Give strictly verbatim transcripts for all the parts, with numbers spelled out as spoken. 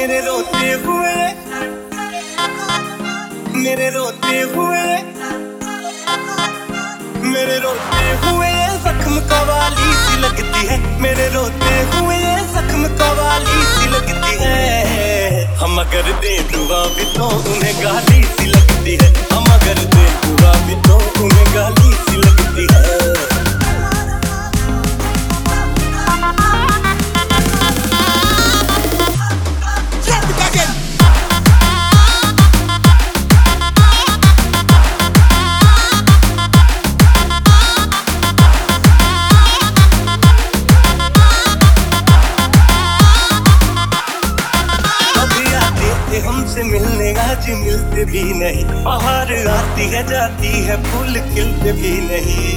मेरे रोते हुए मेरे रोते हुए मेरे रोते हुए जख्म कवाली सी लगती है। मेरे रोते हुए जख्म कवाली सी लगती है। हम अगर दे दुआ भी तो उन्हें गाली सी लगती है। हम अगर दे दुआ भी तो उन्हें गाली सी लगती है। हमसे मिलने आज मिलते भी नहीं। बाहर आती है जाती है फूल खिलते भी नहीं।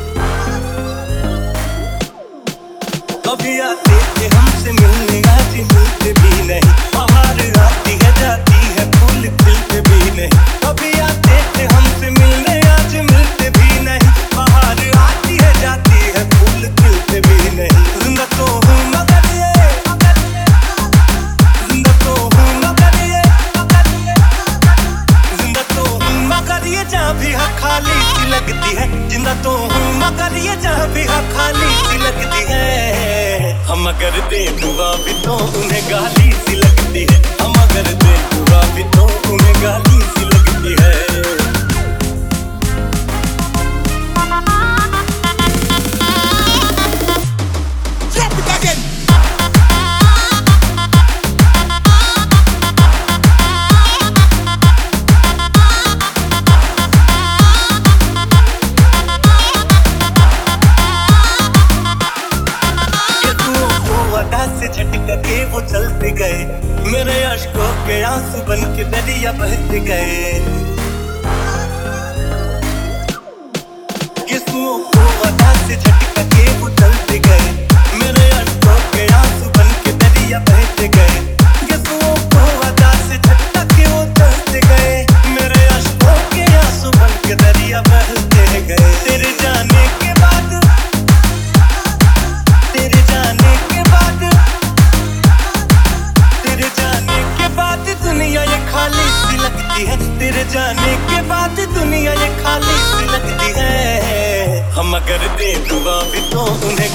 कभी आते थे हमसे मिलने आज मिलते भी नहीं। बाहर आती है जाती है फूल खिलते भी नहीं। कभी आते थे हमसे मिलने आज मिलते भी नहीं। बाहर आती है जाती है फूल खिलते भी नहीं। जिंदा तो हूँ मगर ये जिंदा तो हूँ मगर ये जिंदा तो हूँ मगर ये जहाँ भी हाँ खाली सी लगती है। जिंदा तो हूँ मगर ये जहाँ भी हाँ खाली सी लगती है। हम अगर दे दुआ भी तो उन्हें गाली सी लगती है। हम अगर दे दुआ भी तो उन्हें गाली सी लगती है। झटका के वो चलते गए। मेरे अश्कों के आंसू बन के दरिया बहते गए। किस्मों को वजह से झटका के वो चलते गए। मेरे अश्कों के आंसू बन के दरिया बहते गए। किस्मों को वजह से झटका के वो चलते गए। मेरे अश्कों के आंसू बन के दरिया बहते गए। तेरे जाने के बाद तेरे जाने के बाद तेरे जाने के बाद दुनिया ये खाली सी लगती है। तेरे जाने के बाद दुनिया ये खाली सी लगती है। हम अगर दे दुआ भी तो उन्हें